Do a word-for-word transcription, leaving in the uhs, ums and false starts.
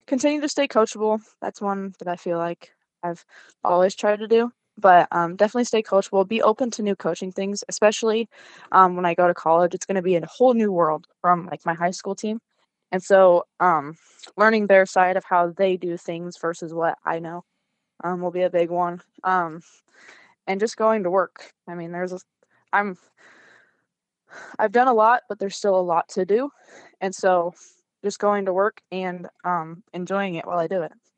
continue to stay coachable. That's one that I feel like I've always tried to do. But um, definitely stay coachable. Be open to new coaching things, especially um, when I go to college. It's going to be a whole new world from like my high school team, and so um, learning their side of how they do things versus what I know um, will be a big one. Um, and just going to work. I mean, there's a, I'm I've done a lot, but there's still a lot to do, and so just going to work and um, enjoying it while I do it.